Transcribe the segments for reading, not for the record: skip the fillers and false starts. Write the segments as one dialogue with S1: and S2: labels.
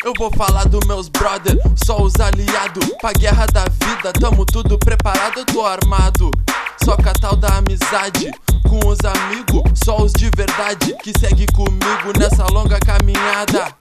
S1: Eu vou falar dos meus brother, só os aliados. Pra guerra da vida, tamo tudo preparado, eu tô armado. Só catal da amizade, com os amigos, só os de verdade que segue comigo nessa longa caminhada.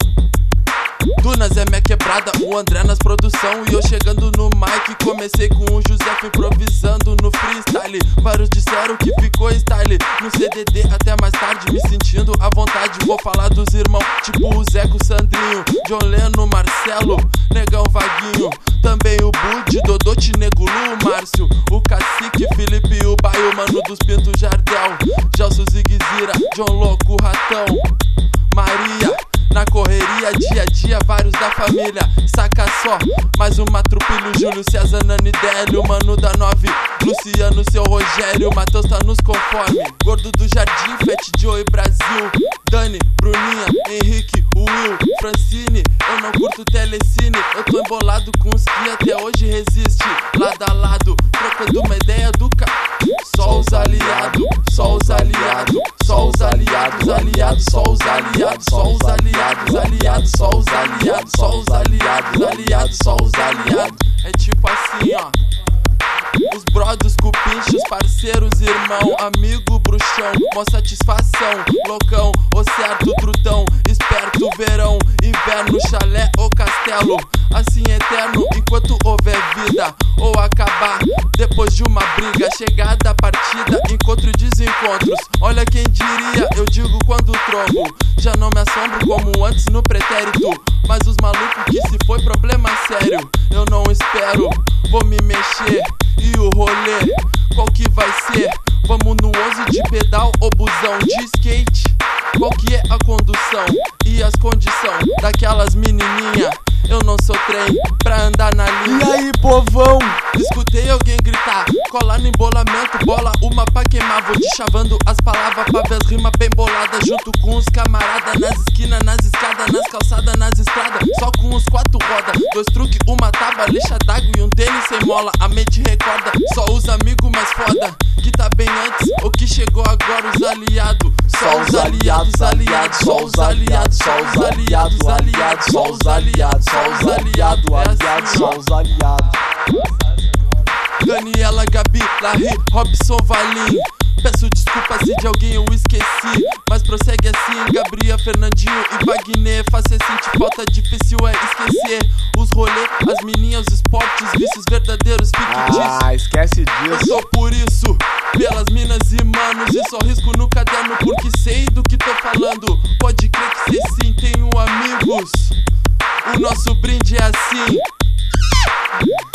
S1: Dunas é minha quebrada, o André nas produção e eu chegando no mic. Comecei com o José improvisando no freestyle. Vários disseram que ficou style no CDD até mais tarde, me sentindo à vontade. Vou falar dos irmãos, tipo o Zeco, Sandrinho, John Leno, Marcelo, Negão, Vaguinho. Também o Bud, Dodô, Tinegulu, o Márcio, o Cacique, Felipe, o Baio, Mano dos Pintos, Jardel, Gelson, Ziguezira, John Louco, Ratão, Maria. Na correria, dia a dia, vários da família. Saca só, mais uma trupilho, Júlio, César, Nani, Délio, Mano da 9, Luciano, seu Rogério, Matheus tá nos conforme. Gordo do Jardim, Fat Joe, Brasil, Dani, Bruninha, Henrique, Will, Francine. Eu não curto telecine, eu tô embolado com os que até hoje resiste. Lado a lado, trocando uma ideia do Só os aliados, só os aliados, só os aliados, aliados, só os aliados, só os aliados, aliados, só os aliados, só os aliados, aliados, só os aliados. É tipo assim, ó. Os brothers, cupinchos, parceiros, irmão, amigo, bruxão, mó satisfação, loucão, o certo, trutão, esperto, verão, inverno, chalé ou castelo, assim eterno enquanto houver vida, ou acabar depois de uma briga, chegada, partida, encontro e desencontros. Olha quem diria, eu digo quando trovo, já não me assombro como antes no pretérito, mas os malucos que se foi problema sério, eu não espero, vou me mexer. E o rolê, qual que vai ser? Vamos no 11 de pedal ou busão de skate? Qual que é a condução e as condições daquelas menininha? Eu não sou trem pra andar na linha.
S2: E aí, povão?
S1: Escutei alguém gritar, colar no embolamento, bola uma pra queimar. Vou te chavando as palavras pra ver as rimas bem boladas, junto com os camaradas nas esquinas, nas escadas, nas calçadas, nas estradas, só com os 4 rodas, 2 truques, uma tábua, lixa d'água e um tênis sem mola. A mente recorda só os amigos mais foda, que tá bem antes ou que chegou agora. Os aliados, só os aliados, aliados, só os aliados, só os aliados, aliados, só os aliados, só os aliados, aliados, só os aliados. Daniela, Gabi, Larry, Robson, Valim. Peço desculpa se de alguém eu esqueci, mas prossegue assim. Gabriel, Fernandinho e Wagner. Fazer sentir falta, difícil é esquecer os rolês, as meninas, os esportes, vícios verdadeiros, fique disso.
S2: Ah, esquece disso.
S1: Eu sou por isso, pelas minas e manos, e só risco no caderno porque sei do que tô falando. Pode crer que cê sim, tenho amigos. O nosso brinde é assim.